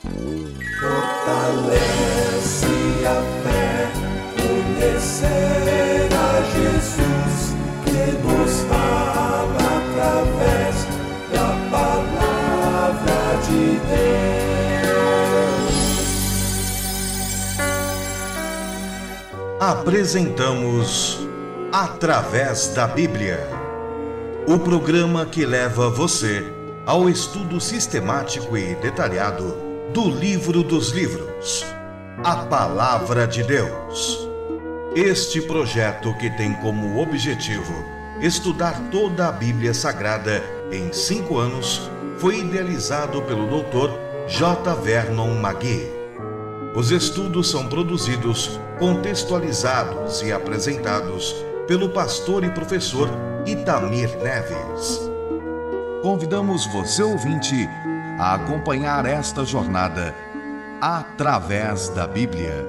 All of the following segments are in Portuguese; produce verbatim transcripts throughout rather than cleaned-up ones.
Fortalece a fé, conhecer a Jesus, que nos fala através da palavra de Deus. Apresentamos Através da Bíblia, o programa que leva você ao estudo sistemático e detalhado do livro dos livros, a Palavra de Deus. Este projeto, que tem como objetivo estudar toda a Bíblia Sagrada em cinco anos, foi idealizado pelo doutor J. Vernon Magui. Os estudos são produzidos, contextualizados e apresentados pelo pastor e professor Itamir Neves. Convidamos você, ouvinte, a acompanhar esta jornada através da Bíblia.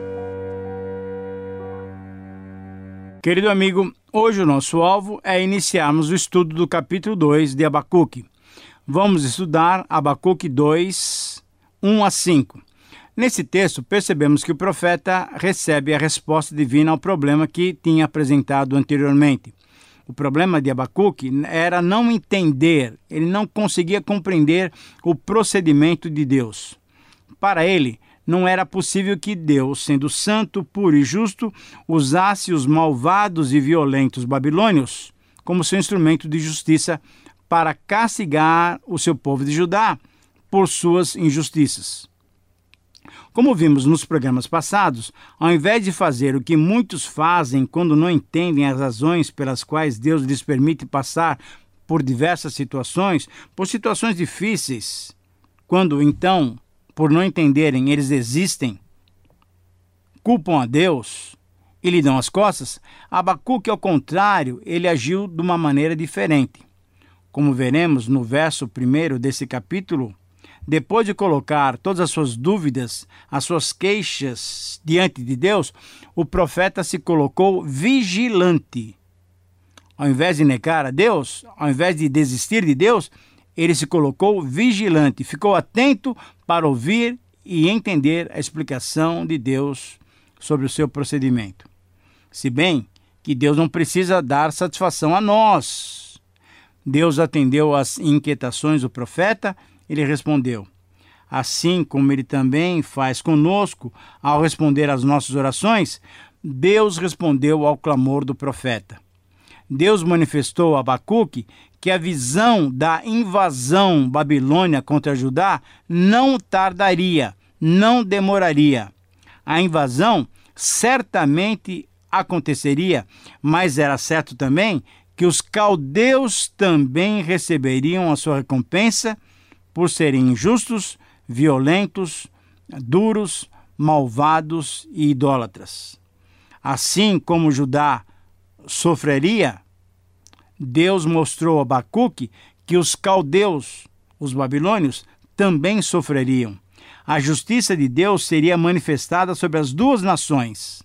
Querido amigo, hoje o nosso alvo é iniciarmos o estudo do capítulo dois de Abacuque. Vamos estudar Abacuque dois, um a cinco. Nesse texto, percebemos que o profeta recebe a resposta divina ao problema que tinha apresentado anteriormente. O problema de Abacuque era não entender, ele não conseguia compreender o procedimento de Deus. Para ele, não era possível que Deus, sendo santo, puro e justo, usasse os malvados e violentos babilônios como seu instrumento de justiça para castigar o seu povo de Judá por suas injustiças. Como vimos nos programas passados, ao invés de fazer o que muitos fazem quando não entendem as razões pelas quais Deus lhes permite passar por diversas situações, por situações difíceis, quando então, por não entenderem, eles desistem, culpam a Deus e lhe dão as costas, Abacuque, ao contrário, ele agiu de uma maneira diferente. Como veremos no verso primeiro desse capítulo, depois de colocar todas as suas dúvidas, as suas queixas diante de Deus, o profeta se colocou vigilante. Ao invés de negar a Deus, ao invés de desistir de Deus, ele se colocou vigilante, ficou atento para ouvir e entender a explicação de Deus sobre o seu procedimento. Se bem que Deus não precisa dar satisfação a nós. Deus atendeu às inquietações do profeta. Ele respondeu, assim como ele também faz conosco ao responder às nossas orações, Deus respondeu ao clamor do profeta. Deus manifestou a Abacuque que a visão da invasão babilônia contra Judá não tardaria, não demoraria. A invasão certamente aconteceria, mas era certo também que os caldeus também receberiam a sua recompensa por serem injustos, violentos, duros, malvados e idólatras. Assim como Judá sofreria, Deus mostrou a Abacuque que os caldeus, os babilônios, também sofreriam. A justiça de Deus seria manifestada sobre as duas nações.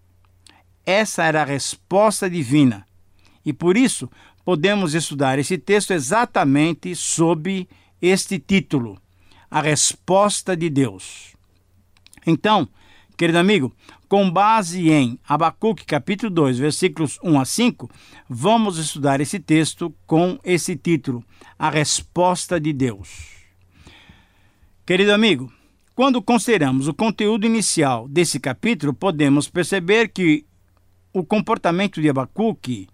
Essa era a resposta divina. E por isso, podemos estudar esse texto exatamente sob este título, a resposta de Deus. Então, querido amigo, com base em Abacuque capítulo dois, versículos um a cinco, vamos estudar esse texto com esse título, a resposta de Deus. Querido amigo, quando consideramos o conteúdo inicial desse capítulo, podemos perceber que o comportamento de Abacuque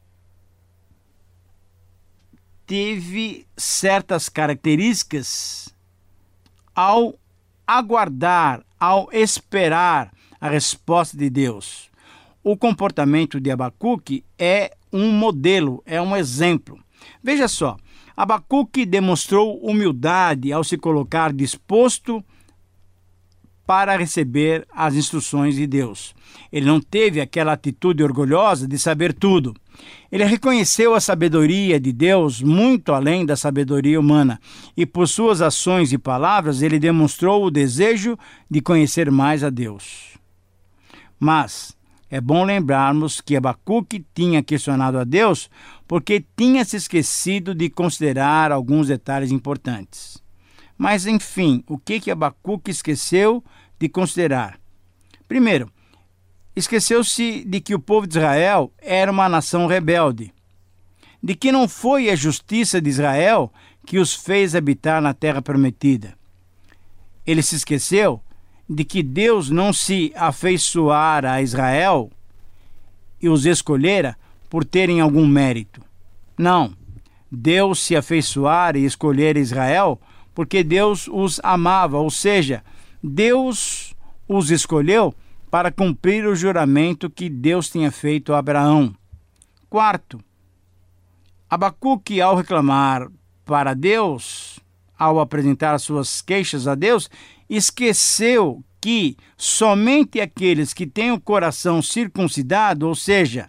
teve certas características ao aguardar, ao esperar a resposta de Deus. O comportamento de Abacuque é um modelo, é um exemplo. Veja só, Abacuque demonstrou humildade ao se colocar disposto para receber as instruções de Deus. Ele não teve aquela atitude orgulhosa de saber tudo. Ele reconheceu a sabedoria de Deus muito além da sabedoria humana, e por suas ações e palavras ele demonstrou o desejo de conhecer mais a Deus. Mas é bom lembrarmos que Abacuque tinha questionado a Deus porque tinha se esquecido de considerar alguns detalhes importantes. Mas, enfim, o que que Abacuque esqueceu de considerar? Primeiro, esqueceu-se de que o povo de Israel era uma nação rebelde, de que não foi a justiça de Israel que os fez habitar na terra prometida. Ele se esqueceu de que Deus não se afeiçoara a Israel e os escolhera por terem algum mérito. Não, Deus se afeiçoara e escolher Israel porque Deus os amava, ou seja, Deus os escolheu para cumprir o juramento que Deus tinha feito a Abraão. Quarto, Abacuque, ao reclamar para Deus, ao apresentar as suas queixas a Deus, esqueceu que somente aqueles que têm o coração circuncidado, ou seja,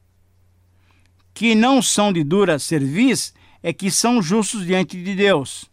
que não são de dura cerviz, é que são justos diante de Deus.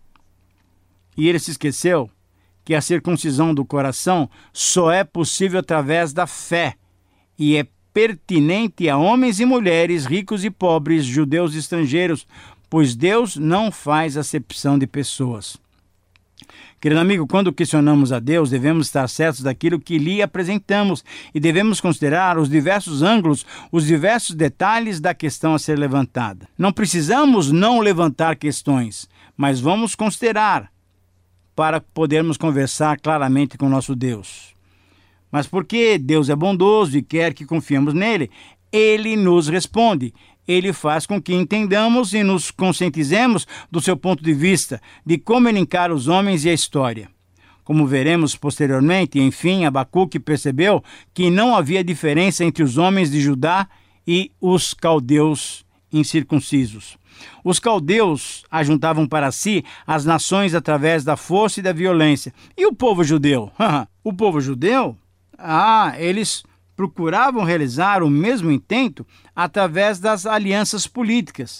E ele se esqueceu que a circuncisão do coração só é possível através da fé e é pertinente a homens e mulheres, ricos e pobres, judeus e estrangeiros, pois Deus não faz acepção de pessoas. Querido amigo, quando questionamos a Deus, devemos estar certos daquilo que lhe apresentamos e devemos considerar os diversos ângulos, os diversos detalhes da questão a ser levantada. Não precisamos não levantar questões, mas vamos considerar para podermos conversar claramente com nosso Deus. Mas porque Deus é bondoso e quer que confiemos nele, ele nos responde. Ele faz com que entendamos e nos conscientizemos do seu ponto de vista, de como ele encara os homens e a história. Como veremos posteriormente, enfim, Abacuque percebeu que não havia diferença entre os homens de Judá e os caldeus incircuncisos. Os caldeus ajuntavam para si as nações através da força e da violência. E o povo judeu? O povo judeu? Ah, eles procuravam realizar o mesmo intento através das alianças políticas.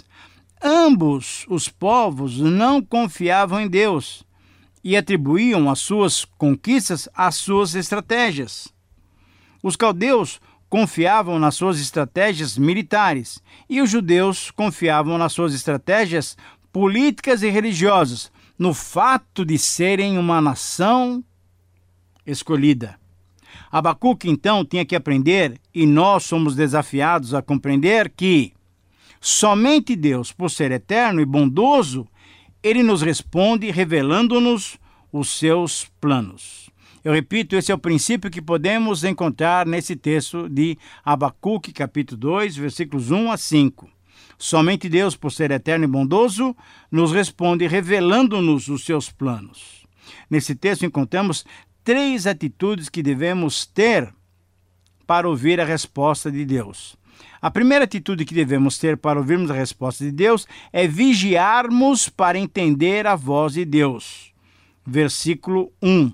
Ambos os povos não confiavam em Deus e atribuíam as suas conquistas às suas estratégias. Os caldeus confiavam nas suas estratégias militares e os judeus confiavam nas suas estratégias políticas e religiosas, no fato de serem uma nação escolhida. Abacuque, então, tinha que aprender, e nós somos desafiados a compreender que somente Deus, por ser eterno e bondoso, ele nos responde revelando-nos os seus planos. Eu repito, esse é o princípio que podemos encontrar nesse texto de Abacuque, capítulo dois, versículos um a cinco. Somente Deus, por ser eterno e bondoso, nos responde revelando-nos os seus planos. Nesse texto encontramos três atitudes que devemos ter para ouvir a resposta de Deus. A primeira atitude que devemos ter para ouvirmos a resposta de Deus é vigiarmos para entender a voz de Deus. Versículo um.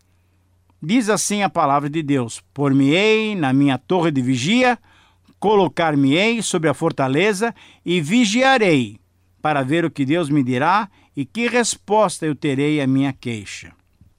Diz assim a palavra de Deus: Por-me-ei na minha torre de vigia, colocar-me-ei sobre a fortaleza e vigiarei para ver o que Deus me dirá e que resposta eu terei à minha queixa.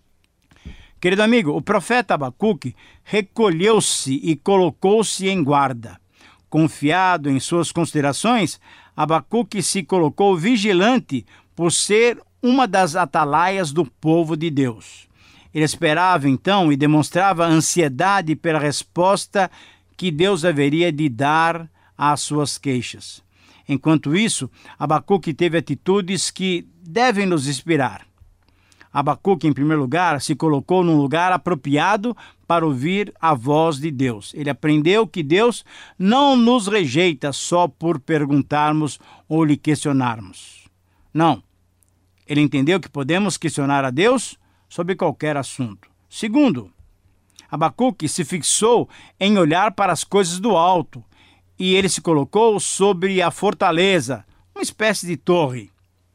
Querido amigo, o profeta Abacuque recolheu-se e colocou-se em guarda. Confiado em suas considerações, Abacuque se colocou vigilante por ser uma das atalaias do povo de Deus. Ele esperava então e demonstrava ansiedade pela resposta que Deus haveria de dar às suas queixas. Enquanto isso, Abacuque teve atitudes que devem nos inspirar. Abacuque, em primeiro lugar, se colocou num lugar apropriado para ouvir a voz de Deus. Ele aprendeu que Deus não nos rejeita só por perguntarmos ou lhe questionarmos. Não. Ele entendeu que podemos questionar a Deus sobre qualquer assunto. Segundo, Abacuque se fixou em olhar para as coisas do alto e ele se colocou sobre a fortaleza, uma espécie de torre.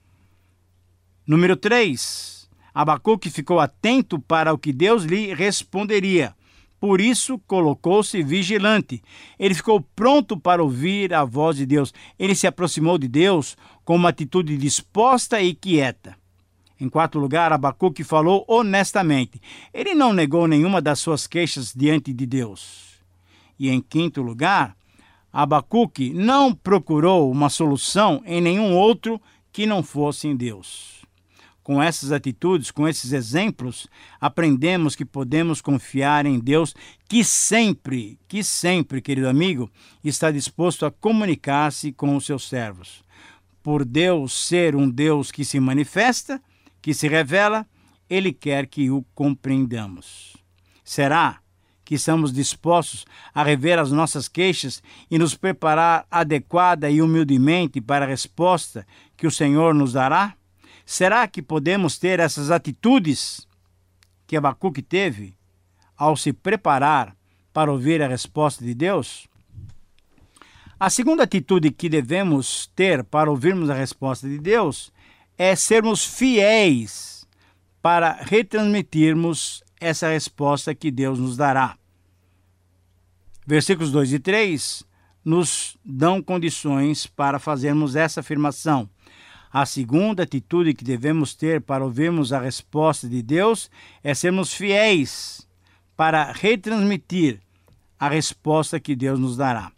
Número três, Abacuque ficou atento para o que Deus lhe responderia. Por isso, colocou-se vigilante. Ele ficou pronto para ouvir a voz de Deus. Ele se aproximou de Deus com uma atitude disposta e quieta. Em quarto lugar, Abacuque falou honestamente. Ele não negou nenhuma das suas queixas diante de Deus. E em quinto lugar, Abacuque não procurou uma solução em nenhum outro que não fosse em Deus. Com essas atitudes, com esses exemplos, aprendemos que podemos confiar em Deus, que sempre, que sempre, querido amigo, está disposto a comunicar-se com os seus servos. Por Deus ser um Deus que se manifesta, que se revela, Ele quer que o compreendamos. Será que estamos dispostos a rever as nossas queixas e nos preparar adequada e humildemente para a resposta que o Senhor nos dará? Será que podemos ter essas atitudes que Abacuque teve ao se preparar para ouvir a resposta de Deus? A segunda atitude que devemos ter para ouvirmos a resposta de Deus é sermos fiéis para retransmitirmos essa resposta que Deus nos dará. Versículos dois e três nos dão condições para fazermos essa afirmação. A segunda atitude que devemos ter para ouvirmos a resposta de Deus é sermos fiéis para retransmitir a resposta que Deus nos dará.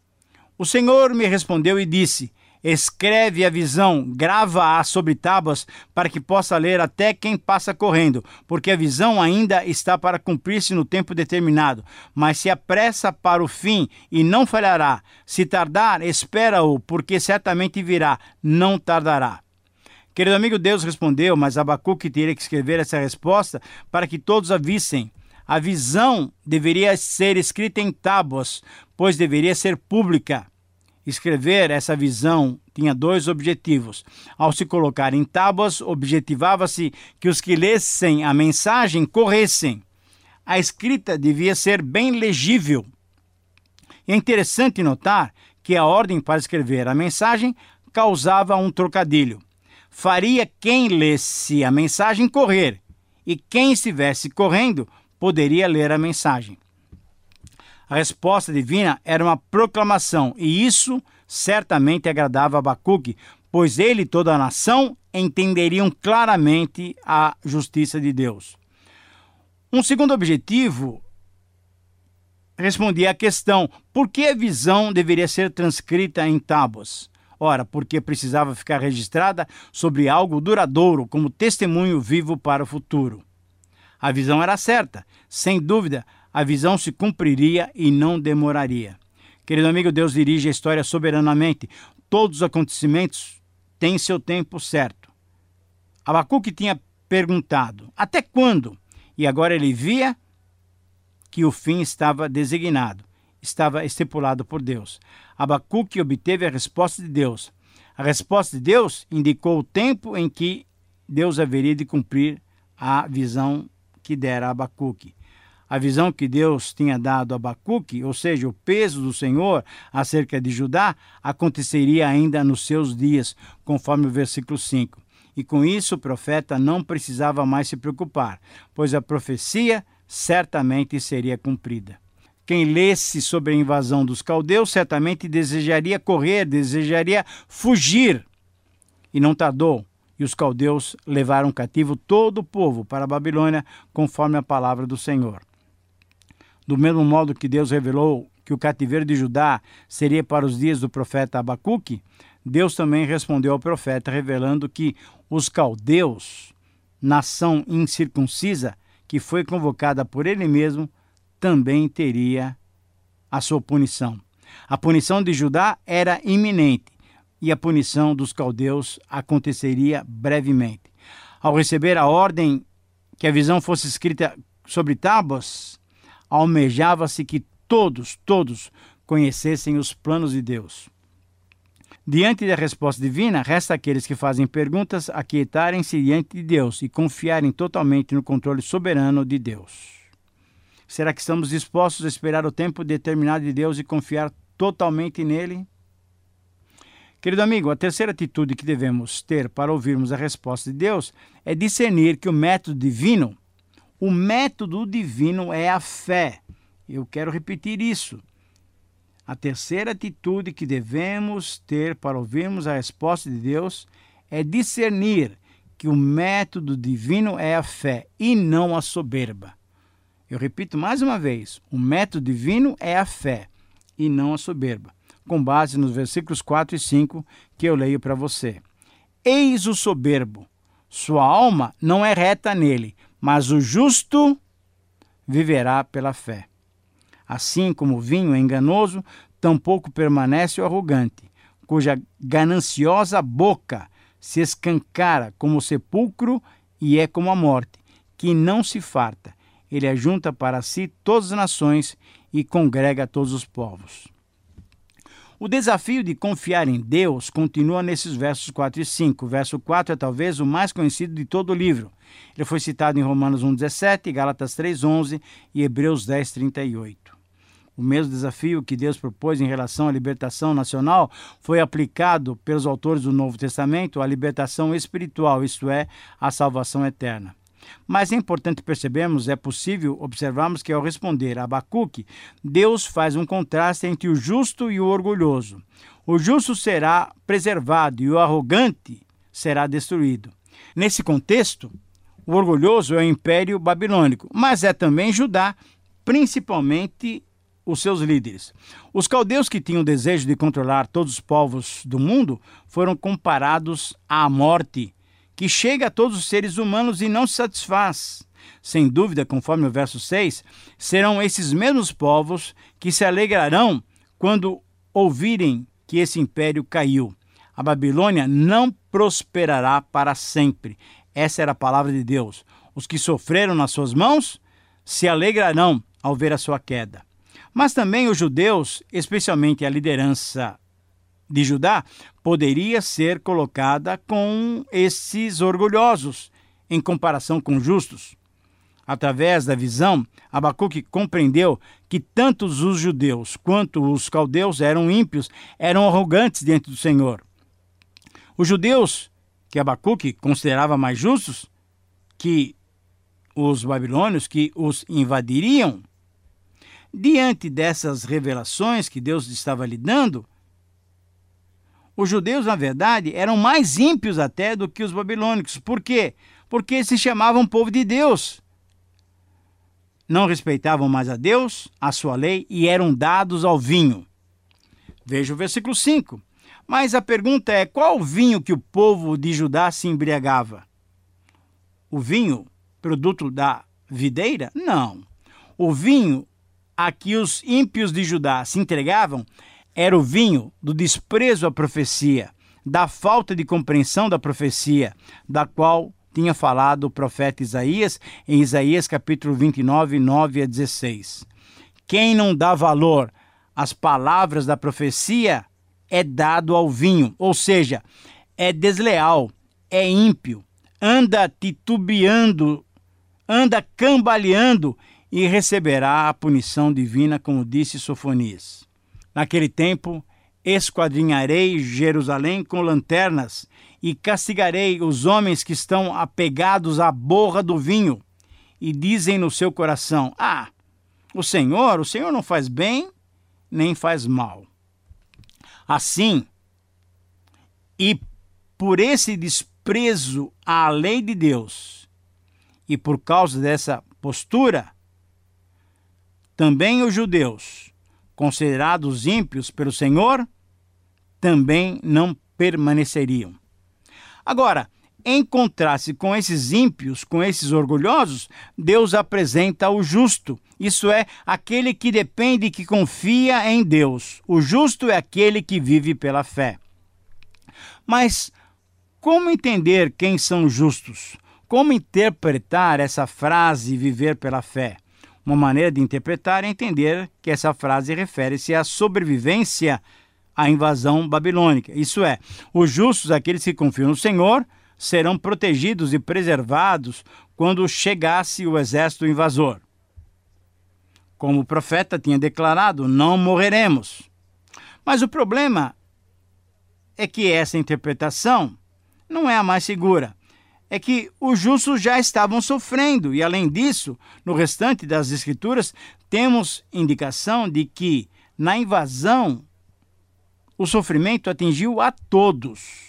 O Senhor me respondeu e disse: escreve a visão, grava-a sobre tábuas, para que possa ler até quem passa correndo, porque a visão ainda está para cumprir-se no tempo determinado, mas se apressa para o fim e não falhará. Se tardar, espera-o, porque certamente virá, não tardará. Querido amigo, Deus respondeu, mas Abacuque teria que escrever essa resposta para que todos a vissem. A visão deveria ser escrita em tábuas, pois deveria ser pública. Escrever essa visão tinha dois objetivos. Ao se colocar em tábuas, objetivava-se que os que lessem a mensagem corressem. A escrita devia ser bem legível. É interessante notar que a ordem para escrever a mensagem causava um trocadilho. Faria quem lesse a mensagem correr, e quem estivesse correndo poderia ler a mensagem. A resposta divina era uma proclamação, e isso certamente agradava a Abacuque, pois ele e toda a nação entenderiam claramente a justiça de Deus. Um segundo objetivo respondia à questão: por que a visão deveria ser transcrita em tábuas? Ora, porque precisava ficar registrada sobre algo duradouro, como testemunho vivo para o futuro. A visão era certa, sem dúvida, a visão se cumpriria e não demoraria. Querido amigo, Deus dirige a história soberanamente. Todos os acontecimentos têm seu tempo certo. Abacuque tinha perguntado: até quando? E agora ele via que o fim estava designado, estava estipulado por Deus. Abacuque obteve a resposta de Deus. A resposta de Deus indicou o tempo em que Deus haveria de cumprir a visão que dera a Abacuque. A visão que Deus tinha dado a Abacuque, ou seja, o peso do Senhor acerca de Judá, aconteceria ainda nos seus dias, conforme o versículo cinco. E com isso o profeta não precisava mais se preocupar, pois a profecia certamente seria cumprida. Quem lesse sobre a invasão dos caldeus certamente desejaria correr, desejaria fugir. E não tardou. E os caldeus levaram cativo todo o povo para a Babilônia, conforme a palavra do Senhor. Do mesmo modo que Deus revelou que o cativeiro de Judá seria para os dias do profeta Abacuque, Deus também respondeu ao profeta, revelando que os caldeus, nação incircuncisa, que foi convocada por ele mesmo, também teria a sua punição. A punição de Judá era iminente, e a punição dos caldeus aconteceria brevemente. Ao receber a ordem que a visão fosse escrita sobre tábuas, almejava-se que todos, todos conhecessem os planos de Deus. Diante da resposta divina, resta àqueles que fazem perguntas aquietarem-se diante de Deus e confiarem totalmente no controle soberano de Deus. Será que estamos dispostos a esperar o tempo determinado de Deus e confiar totalmente nele? Querido amigo, a terceira atitude que devemos ter para ouvirmos a resposta de Deus é discernir que o método divino, o método divino é a fé. Eu quero repetir isso. A terceira atitude que devemos ter para ouvirmos a resposta de Deus é discernir que o método divino é a fé e não a soberba. Eu repito mais uma vez, o método divino é a fé e não a soberba, com base nos versículos quatro e cinco que eu leio para você. Eis o soberbo, Sua alma não é reta nele, mas o justo viverá pela fé. Assim como o vinho é enganoso, tampouco permanece o arrogante, cuja gananciosa boca se escancara como o sepulcro e é como a morte, que não se farta. Ele ajunta para si todas as nações e congrega todos os povos. O desafio de confiar em Deus continua nesses versos quatro e cinco. O verso quatro é talvez o mais conhecido de todo o livro. Ele foi citado em Romanos um, dezessete, Gálatas três, onze e Hebreus dez, trinta e oito. O mesmo desafio que Deus propôs em relação à libertação nacional foi aplicado pelos autores do Novo Testamento à libertação espiritual, isto é, à salvação eterna. Mas é importante percebermos, é possível observarmos que ao responder a Abacuque, Deus faz um contraste entre o justo e o orgulhoso. O justo será preservado e o arrogante será destruído. Nesse contexto, o orgulhoso é o Império Babilônico, mas é também Judá, principalmente os seus líderes. Os caldeus, que tinham o desejo de controlar todos os povos do mundo, foram comparados à morte, que chega a todos os seres humanos e não se satisfaz. Sem dúvida, conforme o verso seis, serão esses mesmos povos que se alegrarão quando ouvirem que esse império caiu. A Babilônia não prosperará para sempre. Essa era a palavra de Deus. Os que sofreram nas suas mãos se alegrarão ao ver a sua queda. Mas também os judeus, especialmente a liderança de Judá, poderia ser colocada com esses orgulhosos, em comparação com justos. Através da visão, Abacuque compreendeu que tanto os judeus quanto os caldeus eram ímpios, eram arrogantes diante do Senhor. Os judeus, que Abacuque considerava mais justos que os babilônios, que os invadiriam, diante dessas revelações que Deus estava lhe dando, os judeus, na verdade, eram mais ímpios até do que os babilônicos. Por quê? Porque se chamavam povo de Deus. Não respeitavam mais a Deus, a sua lei, e eram dados ao vinho. Veja o versículo cinco. Mas a pergunta é, qual o vinho que o povo de Judá se embriagava? O vinho, produto da videira? Não. O vinho a que os ímpios de Judá se entregavam era o vinho do desprezo à profecia, da falta de compreensão da profecia, da qual tinha falado o profeta Isaías, em Isaías capítulo vinte e nove, nove a dezesseis. Quem não dá valor às palavras da profecia é dado ao vinho, ou seja, é desleal, é ímpio, anda titubeando, anda cambaleando e receberá a punição divina, como disse Sofonias. Naquele tempo, esquadrinharei Jerusalém com lanternas e castigarei os homens que estão apegados à borra do vinho e dizem no seu coração, ah, o Senhor, o Senhor não faz bem nem faz mal. Assim, e por esse desprezo à lei de Deus e por causa dessa postura, também os judeus, considerados ímpios pelo Senhor, também não permaneceriam. Agora, em contraste com esses ímpios, com esses orgulhosos, Deus apresenta o justo, isso é, aquele que depende e que confia em Deus. O justo é aquele que vive pela fé. Mas como entender quem são os justos? Como interpretar essa frase viver pela fé? Uma maneira de interpretar é entender que essa frase refere-se à sobrevivência à invasão babilônica. Isso é, os justos, aqueles que confiam no Senhor, serão protegidos e preservados quando chegasse o exército invasor. Como o profeta tinha declarado, não morreremos. Mas o problema é que essa interpretação não é a mais segura. É que os justos já estavam sofrendo, e além disso, no restante das Escrituras, temos indicação de que, na invasão, o sofrimento atingiu a todos.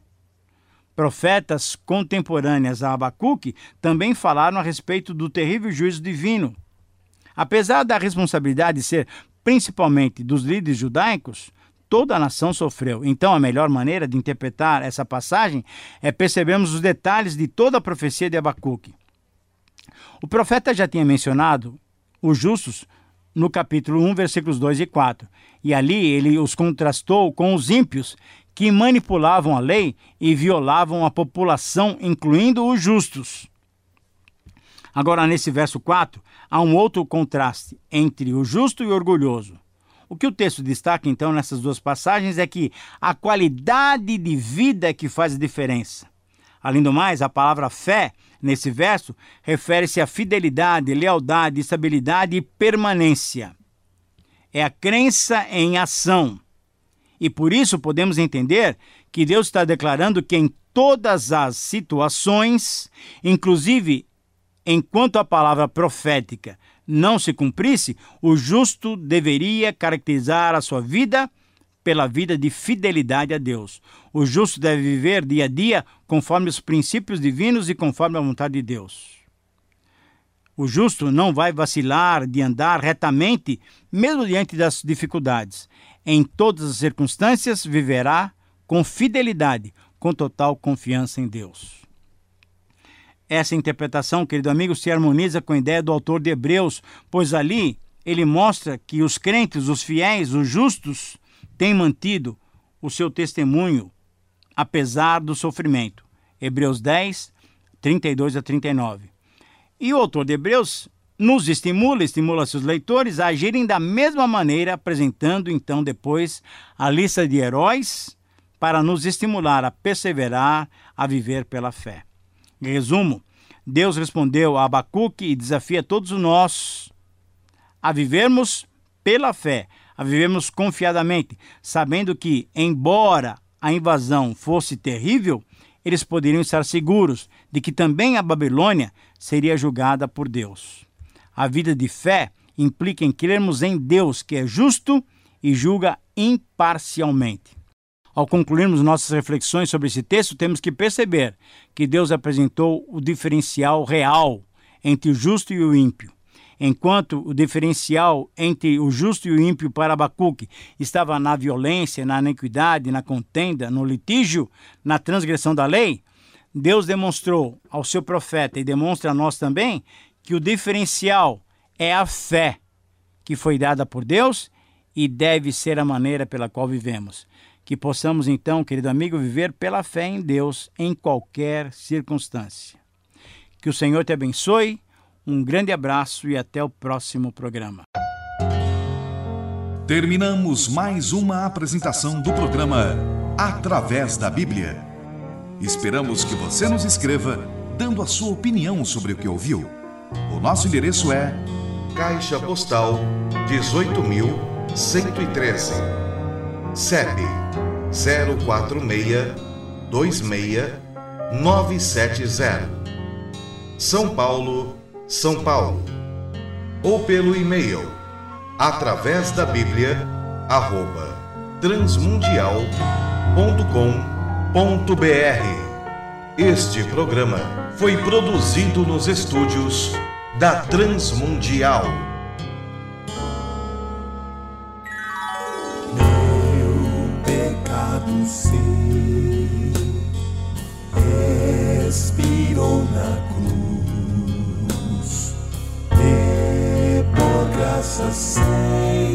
Profetas contemporâneas a Abacuque também falaram a respeito do terrível juízo divino. Apesar da responsabilidade ser principalmente dos líderes judaicos, toda a nação sofreu. Então, a melhor maneira de interpretar essa passagem é percebermos os detalhes de toda a profecia de Abacuque. O profeta já tinha mencionado os justos no capítulo um, versículos dois e quatro. E ali ele os contrastou com os ímpios que manipulavam a lei e violavam a população, incluindo os justos. Agora, nesse verso quatro, há um outro contraste entre o justo e o orgulhoso. O que o texto destaca, então, nessas duas passagens é que a qualidade de vida é que faz a diferença. Além do mais, a palavra fé, nesse verso, refere-se à fidelidade, lealdade, estabilidade e permanência. É a crença em ação. E por isso podemos entender que Deus está declarando que em todas as situações, inclusive enquanto a palavra profética não se cumprisse, o justo deveria caracterizar a sua vida pela vida de fidelidade a Deus. O justo deve viver dia a dia conforme os princípios divinos e conforme a vontade de Deus. O justo não vai vacilar de andar retamente, mesmo diante das dificuldades. Em todas as circunstâncias, viverá com fidelidade, com total confiança em Deus. Essa interpretação, querido amigo, se harmoniza com a ideia do autor de Hebreus, pois ali ele mostra que os crentes, os fiéis, os justos, têm mantido o seu testemunho, apesar do sofrimento. Hebreus dez, trinta e dois a trinta e nove. E o autor de Hebreus nos estimula, estimula seus leitores a agirem da mesma maneira, apresentando então depois a lista de heróis para nos estimular a perseverar, a viver pela fé. Em resumo, Deus respondeu a Abacuque e desafia todos nós a vivermos pela fé, a vivermos confiadamente, sabendo que, embora a invasão fosse terrível, eles poderiam estar seguros de que também a Babilônia seria julgada por Deus. A vida de fé implica em crermos em Deus, que é justo e julga imparcialmente. Ao concluirmos nossas reflexões sobre esse texto, temos que perceber que Deus apresentou o diferencial real entre o justo e o ímpio. Enquanto o diferencial entre o justo e o ímpio para Abacuque estava na violência, na iniquidade, na contenda, no litígio, na transgressão da lei, Deus demonstrou ao seu profeta e demonstra a nós também que o diferencial é a fé que foi dada por Deus e deve ser a maneira pela qual vivemos. Que possamos então, querido amigo, viver pela fé em Deus em qualquer circunstância. Que o Senhor te abençoe. Um grande abraço e até o próximo programa. Terminamos mais uma apresentação do programa Através da Bíblia. Esperamos que você nos escreva dando a sua opinião sobre o que ouviu. O nosso endereço é Caixa Postal dezoito mil cento e treze, C E P zero quatro seis dois seis nove sete zero, São Paulo, São Paulo, ou pelo e-mail através da Bíblia arroba transmundial ponto com ponto br. Este programa foi produzido nos estúdios da Transmundial. Meu pecado sim expirou na cruz, e por graça sem